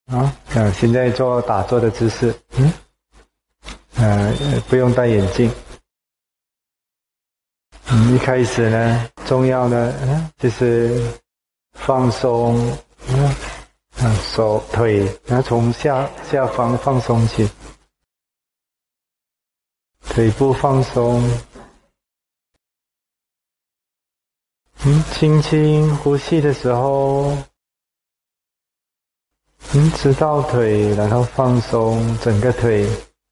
现在做打坐的姿势，不用戴眼镜。一开始呢，重要的就是放松，手腿，然后从下方放松起，腿部放松，轻轻呼吸的时候，直到腿，然后放松整个腿，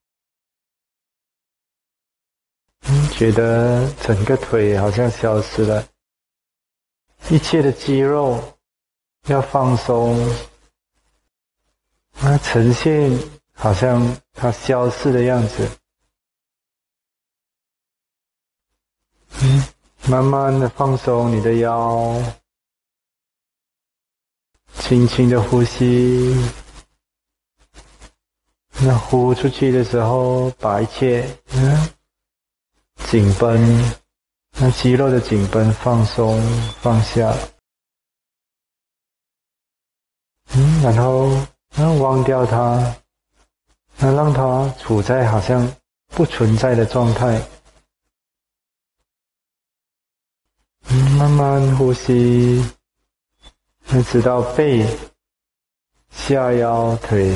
觉得整个腿好像消失了，一切的肌肉要放松，呈现好像它消失的样子。慢慢的放松你的腰，轻轻的呼吸。那呼出去的时候，把一切紧绷，那肌肉的紧绷放松放下。然后忘掉它，让它处在好像不存在的状态。慢慢呼吸，直到背、下腰、腿，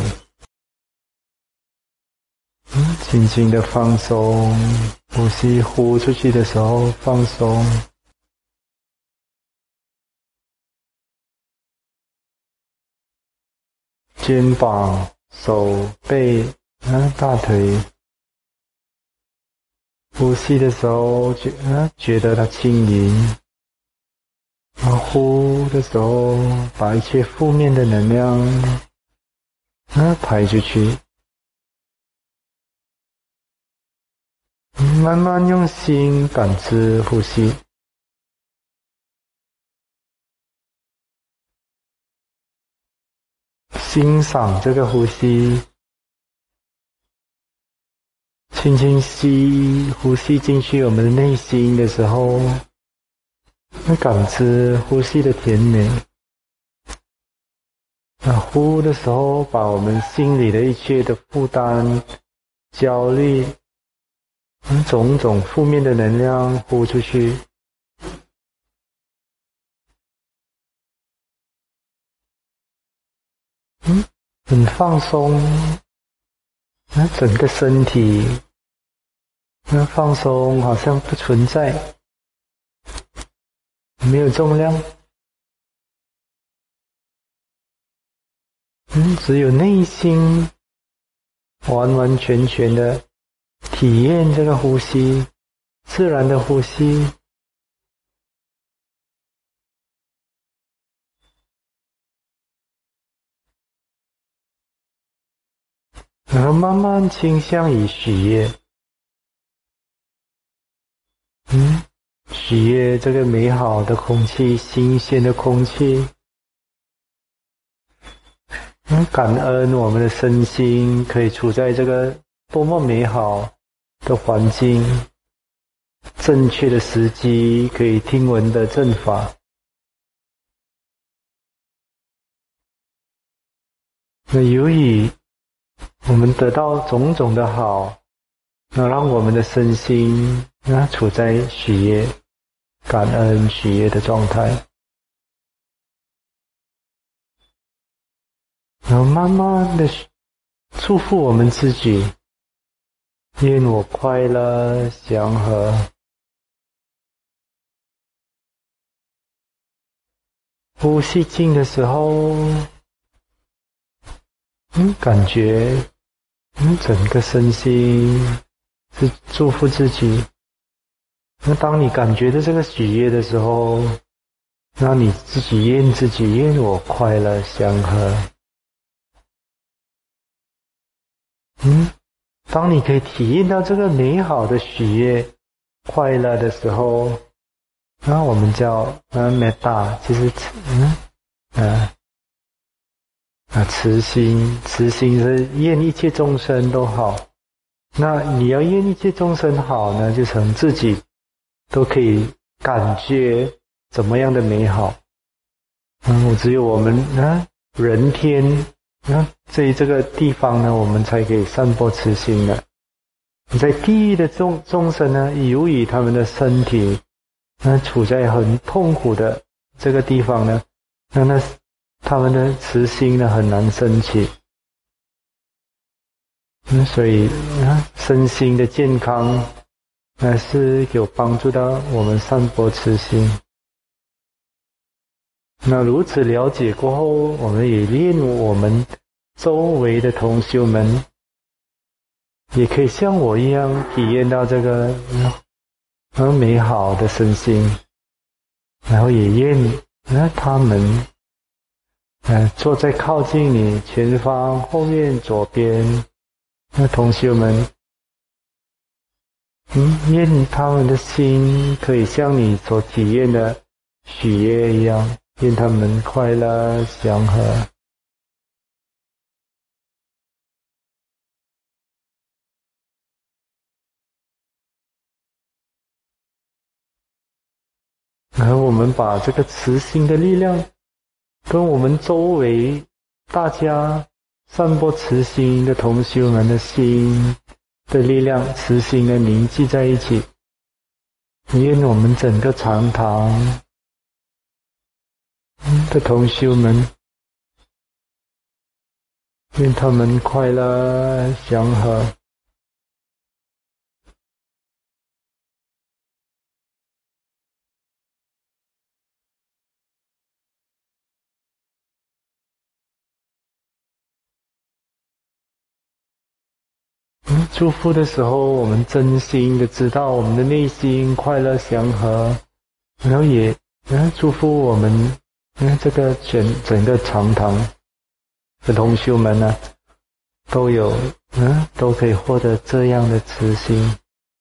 轻轻的放松。呼吸呼出去的时候放松。肩膀、手背、大腿，呼吸的时候觉得它轻盈。呼的时候，把一切负面的能量排出去。慢慢用心感知呼吸，欣赏这个呼吸，轻轻吸，呼吸进去我们的内心的时候，感知呼吸的甜美。呼的时候，把我们心里的一切的负担、焦虑、种种负面的能量呼出去。很放松，整个身体放松，好像不存在，没有重量，只有内心完完全全的体验这个呼吸，自然的呼吸。然后慢慢倾向于许愿，许愿这个美好的空气，新鲜的空气，感恩我们的身心可以处在这个多么美好的环境，正确的时机，可以听闻的正法。那由于我们得到种种的好，让我们的身心处在喜悦、感恩、喜悦的状态，然后慢慢的祝福我们自己，愿我快乐祥和。呼吸进的时候，感觉整个身心是祝福自己。那当你感觉到这个喜悦的时候，那你自己愿我快乐祥和。当你可以体验到这个美好的喜悦、快乐的时候，那我们叫metta，就是慈心是愿一切众生都好。那你要愿一切众生好呢，就从自己都可以感觉怎么样的美好。只有我们人天这个地方呢，我们才可以散播慈心的。在地狱的众生呢，由于他们的身体处在很痛苦的这个地方呢，那他们的慈心呢很难升起。所以身心的健康是有帮助到我们散播慈心。那如此了解过后，我们也令我们周围的同修们也可以像我一样体验到这个很美好的身心，然后也愿他们坐在靠近你前方、后面、左边同修们，愿他们的心可以像你所体验的喜悦一样，愿他们快乐祥和。然后我们把这个慈心的力量跟我们周围大家散播慈心的同修们的心的力量，慈心的凝聚在一起，愿我们整个禅堂的同修们，愿他们快乐祥和。祝福的时候，我们真心的知道我们的内心快乐祥和，然后也祝福我们这个整个禅堂的同修们呢，都可以获得这样的慈心。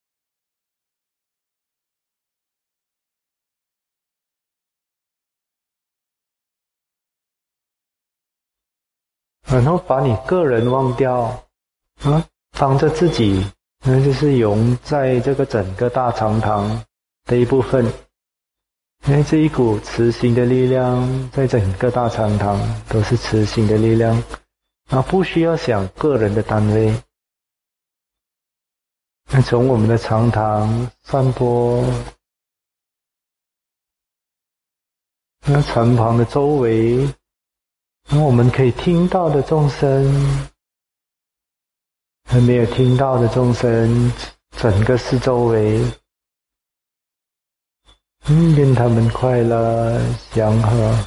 然后把你个人忘掉当着自己就是融在这个整个大禅堂的一部分，因为这一股慈心的力量在整个大禅堂都是慈心的力量，不需要想个人的单位，从我们的禅堂散播禅堂的周围，我们可以听到的众生还没有听到的众生，整个四周围愿他们快乐祥和。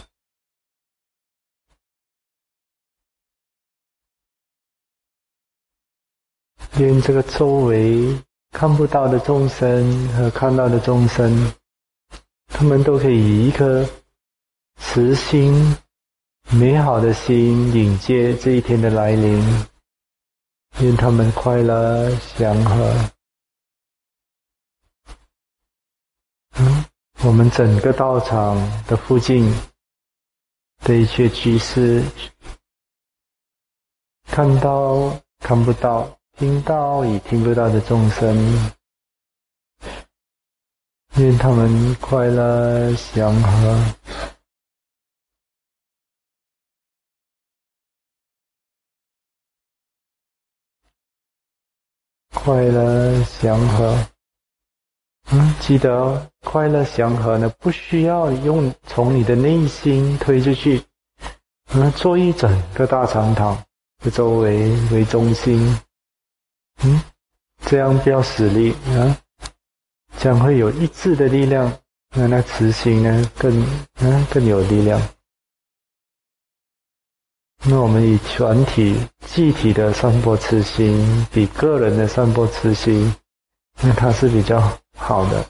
愿这个周围看不到的众生和看到的众生，他们都可以以一颗慈心美好的心迎接这一天的来临，愿他们快乐祥和。我们整个道场的附近的一切居士，看到看不到，听到也听不到的众生，愿他们快乐祥和。快乐祥和。记得快乐祥和呢，不需要用从你的内心推出去，做一整个大禅堂的周围为中心，这样不要使力将会有一致的力量，那慈心呢更有力量。那我们以团体集体的散播慈心，比个人的散播慈心，那它是比较好的。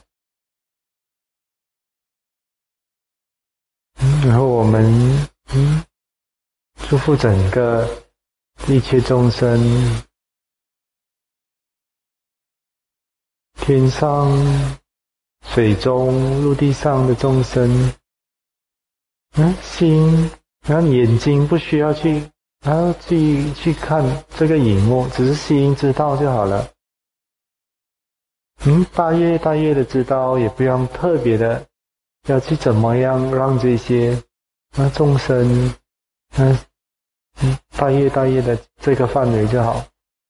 然后我们祝福整个一切众生，天上、水中、陆地上的众生，心，然后眼睛不需要去看这个荧幕，只是心知道就好了。大约的知道，也不用特别的要去怎么样让这些众生大业的这个范围就好。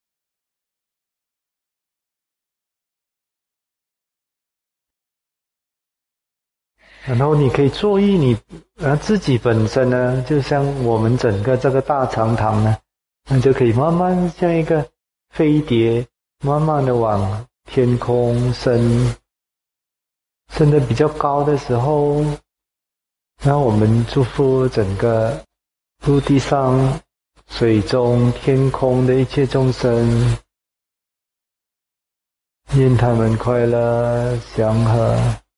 然后你可以注意你自己本身呢，就像我们整个这个大长堂呢，那就可以慢慢像一个飞碟，慢慢的往天空升得比较高的时候，然后我们祝福整个陆地上、水中、天空的一切众生，愿他们快乐祥和。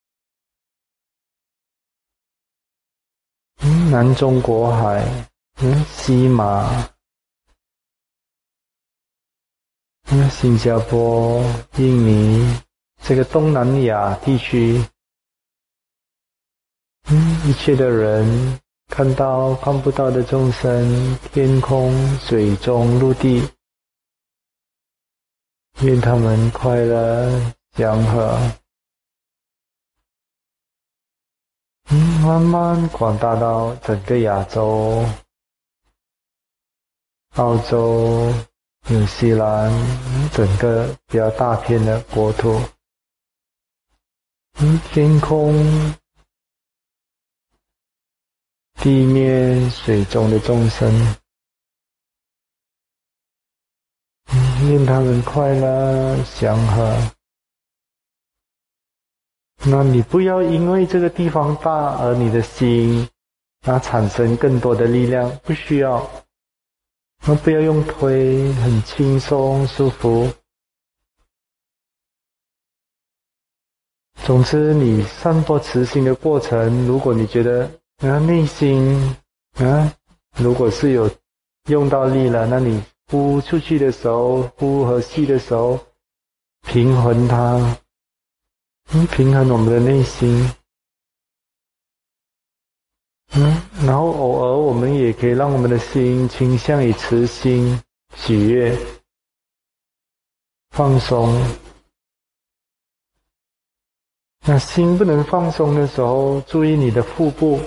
南中国海，西马，新加坡、印尼，这个东南亚地区，一切的人看到看不到的众生，天空、水中、陆地，愿他们快乐祥和。慢慢广大到整个亚洲、澳洲、纽西兰，整个比较大片的国土。天空、地面、水中的众生，愿他们快乐祥和。那你不要因为这个地方大而你的心产生更多的力量，不需要。不要用推，很轻松舒服。总之你散播慈心的过程，如果你觉得内心如果是有用到力了，那你呼出去的时候，呼和吸的时候，平衡它，平衡我们的内心。然后偶尔我们也可以让我们的心倾向于慈心、喜悦、放松。那心不能放松的时候，注意你的腹部，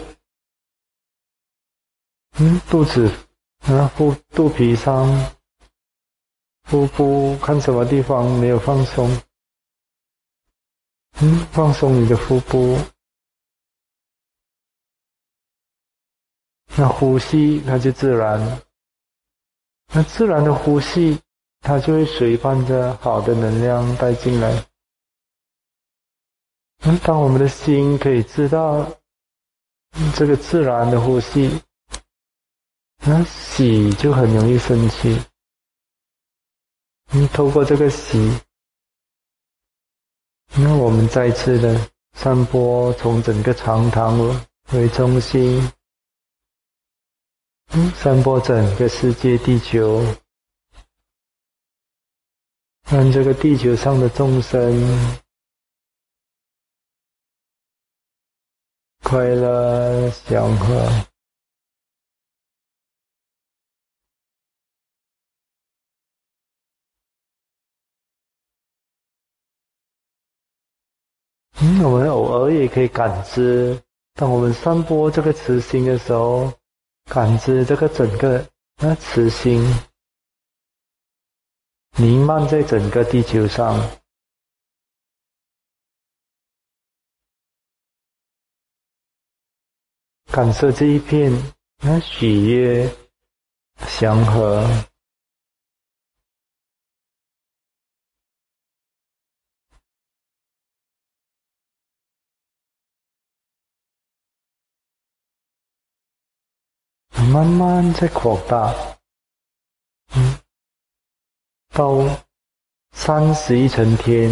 肚子，肚皮上，腹部看什么地方没有放松，放松你的腹部。那呼吸它就自然，那自然的呼吸，它就会随伴着好的能量带进来。当我们的心可以知道这个自然的呼吸，喜就很容易升起。透过这个喜，我们再次的散播从整个长堂为中心，散播整个世界地球，让这个地球上的众生快乐祥和。我们偶尔也可以感知，当我们散播这个慈心的时候，感知这个整个慈心弥漫在整个地球上，感受这一片喜悦祥和。慢慢在扩大，到31层天，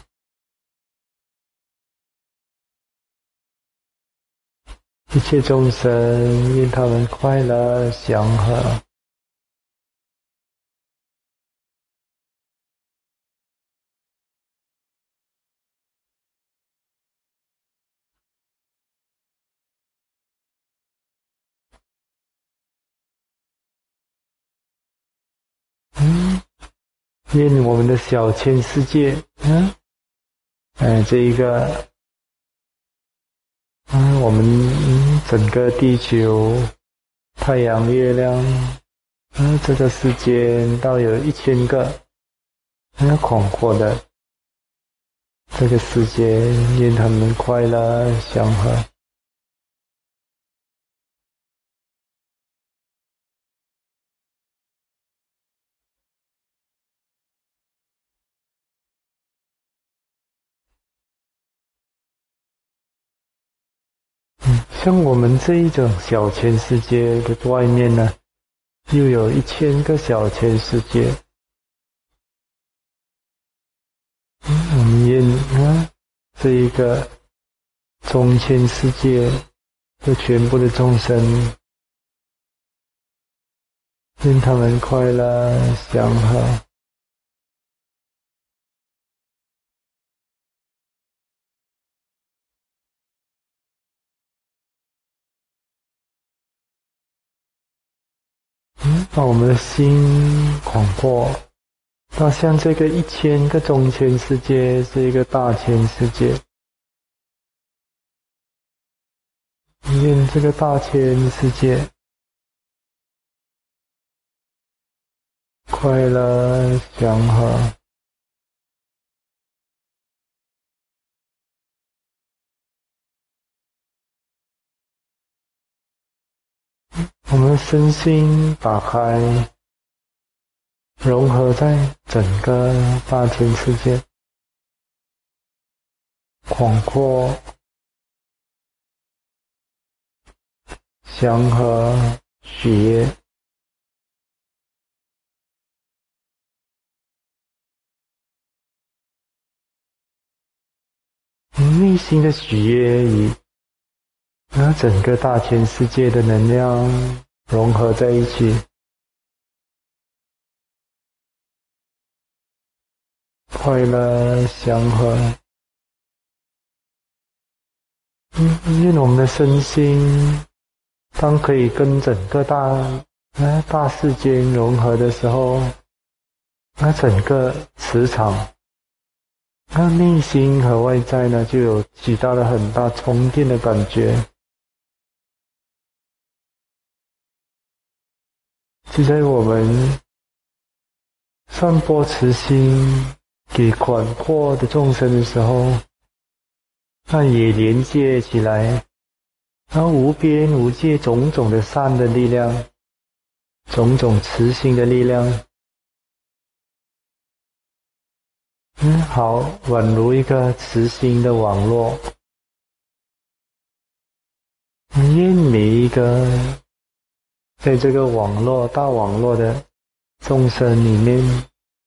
一切众生愿他们快乐祥和。愿我们的小千世界，这一个，我们整个地球、太阳、月亮这个世间到有1000个广阔的这个世界，愿他们快乐祥和。像我们这一种小千世界的外面呢，又有1000个小千世界。我们愿这一个中千世界的全部的众生，愿他们快乐祥和。把我们的心广阔，到像这个1000个中千世界是一个大千世界。愿这个大千世界快乐祥和。我们身心打开，融合在整个大千世界，广阔、祥和、喜悦。内心的喜悦与整个大千世界的能量融合在一起，快乐祥和。愿我们的身心，当可以跟整个大世间融合的时候，整个磁场，内心和外在呢，就有起到了很大充电的感觉。就在我们散播慈心给广阔的众生的时候，也连接起来无边无界种种的善的力量，种种慈心的力量。好，宛如一个慈心的网络，愿每一个在这个大网络的众生里面，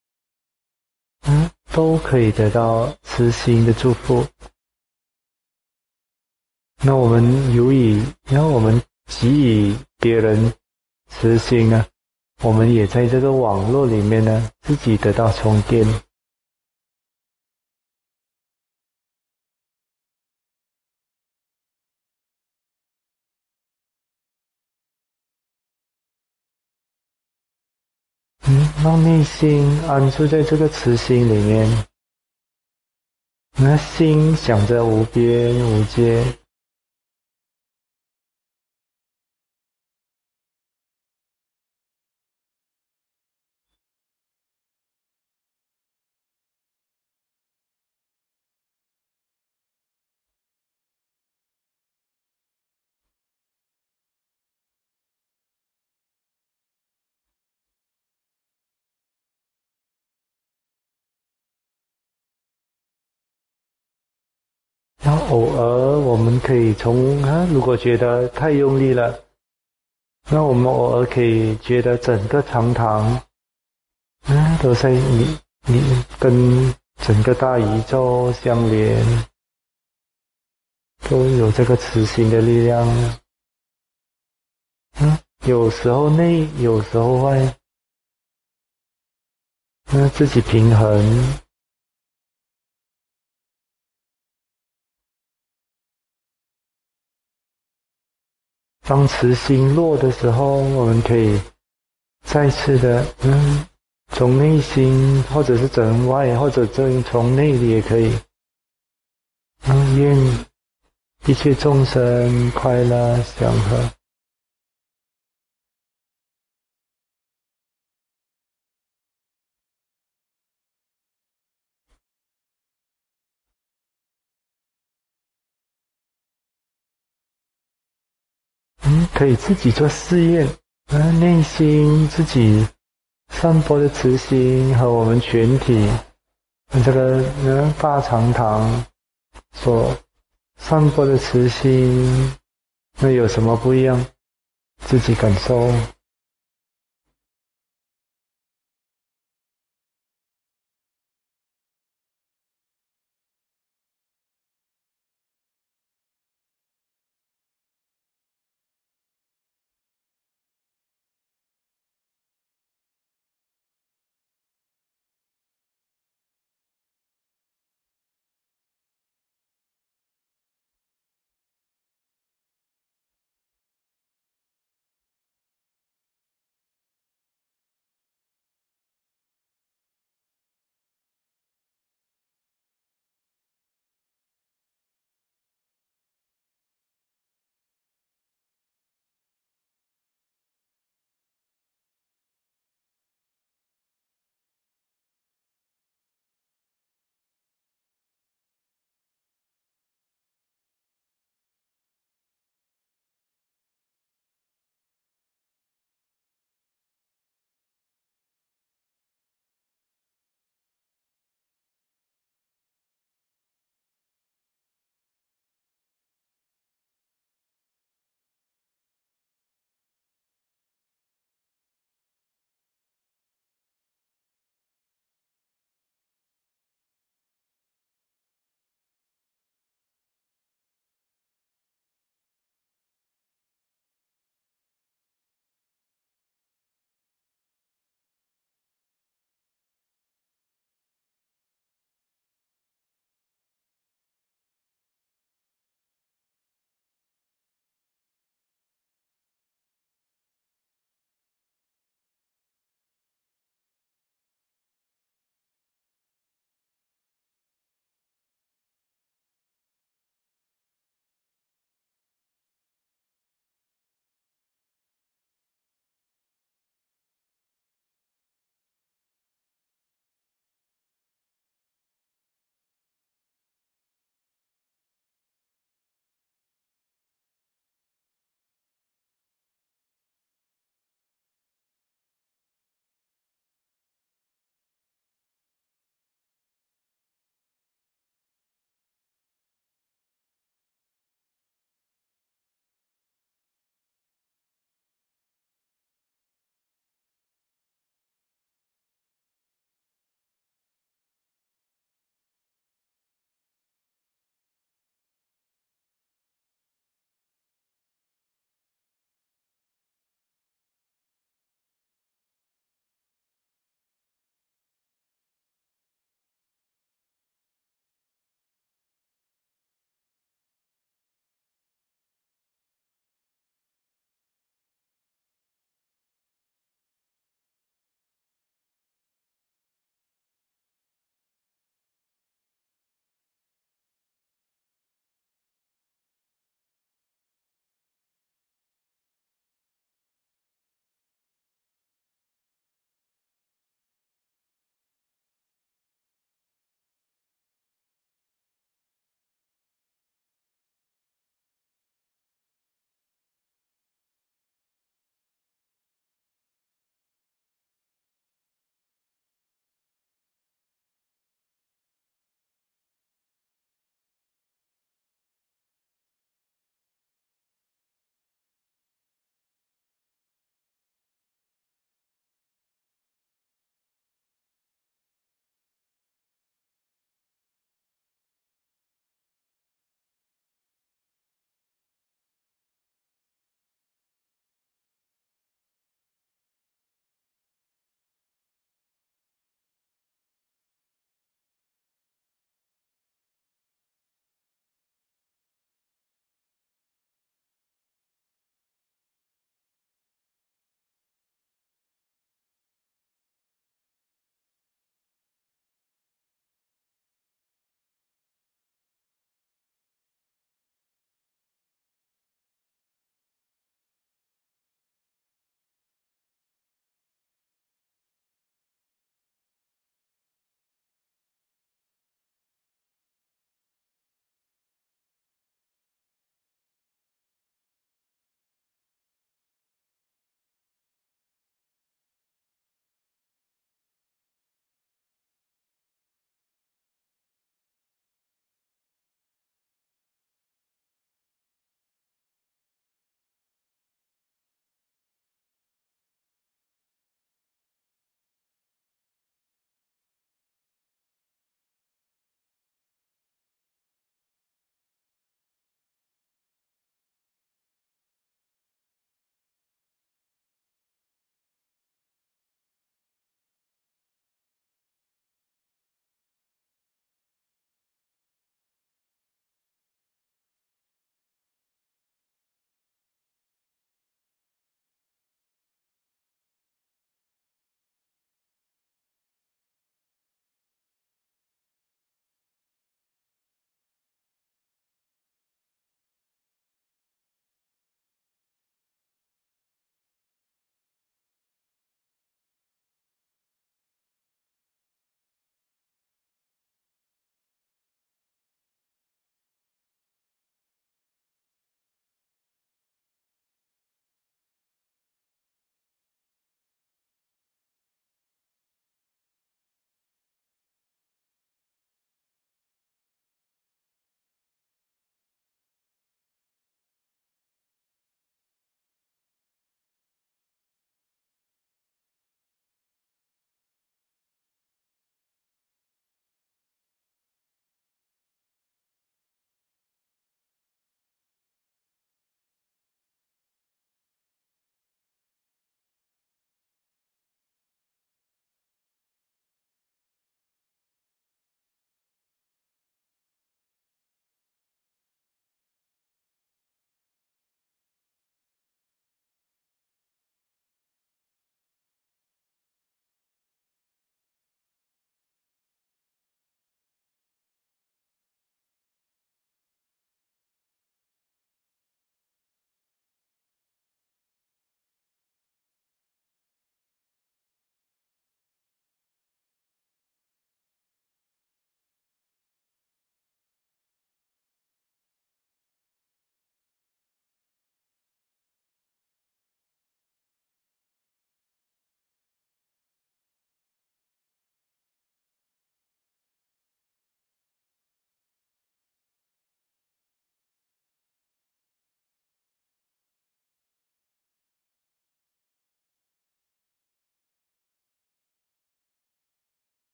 都可以得到慈心的祝福。那我们我们给予别人慈心呢，我们也在这个网络里面呢，自己得到充电。让内心安住在这个慈心里面，心想着无边无界，然后偶尔我们可以如果觉得太用力了，那我们偶尔可以觉得整个长堂都在你跟整个大宇宙相连，都有这个慈心的力量。有时候内，有时候外，自己平衡。当慈心落的时候，我们可以再次的从内心，或者是从外，或者从内里也可以。愿一切众生快乐祥和。 可以自己做试验，内心自己散播的慈心和我们全体这个大长堂所散播的慈心，那有什么不一样？自己感受。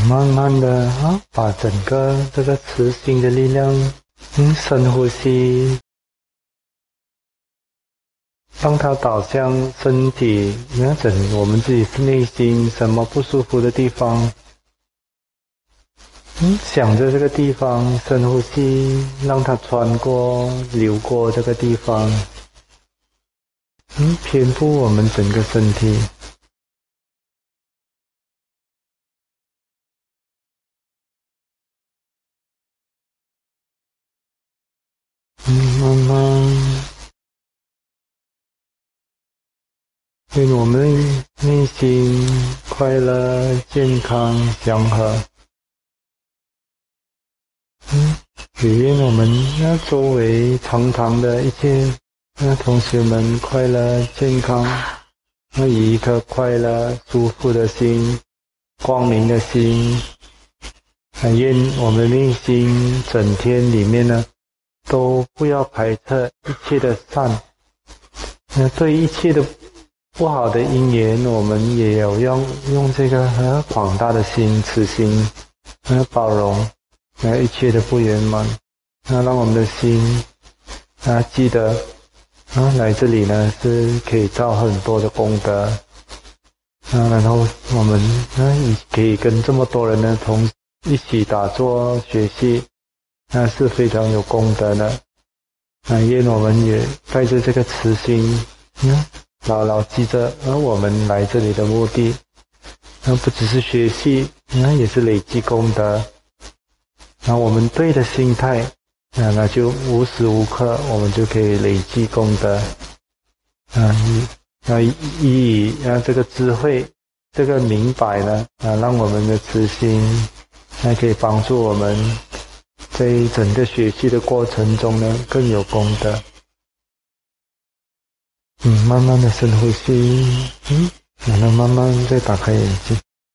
慢慢的把整个这个磁性的力量，深呼吸，让它导向身体，我们自己内心什么不舒服的地方，想着这个地方，深呼吸，让它穿过、流过这个地方，遍布我们整个身体。慢慢愿我们内心快乐、健康、祥和。也愿我们周围常常的一切同学们快乐、健康，以一颗快乐、舒服的心、光明的心，愿我们内心整天里面呢，都不要排斥一切的善。对一切的不好的因缘，我们也有用这个广大的心、慈心包容一切的不圆满，让我们的心记得来这里呢是可以造很多的功德然后我们可以跟这么多人呢一起打坐学习，是非常有功德的。愿我们也带着这个慈心牢牢记着我们来这里的目的，不只是学习，也是累积功德。我们对的心态那就无时无刻我们就可以累积功德。以这个智慧这个明白呢让我们的慈心可以帮助我们在整个学习的过程中呢更有功德。慢慢的深呼吸，然后慢慢再打开眼睛。